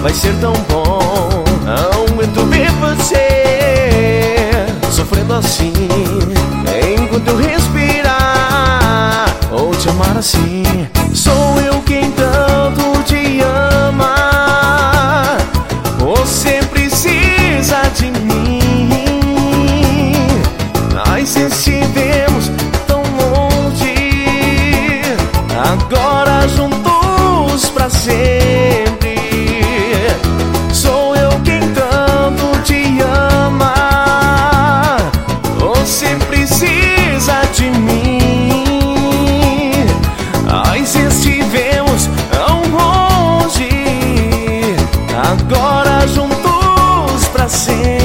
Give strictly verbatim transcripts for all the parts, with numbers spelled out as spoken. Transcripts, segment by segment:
vai ser tão bom. Não aguento ver você sofrendo assim, enquanto eu respirar ou te amar assim. Sou eu quem tanto te ama, você precisa de mim. Nós estivemos tão longe, agora juntos pra sempre. Sou eu quem tanto te ama, você precisa de mim. Nós estivemos tão longe, agora juntos pra sempre.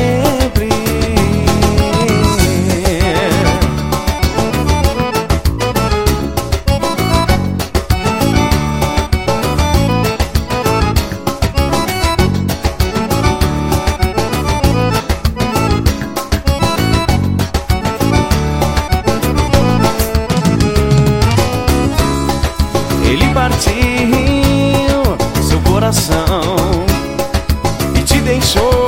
Ele partiu seu coração e te deixou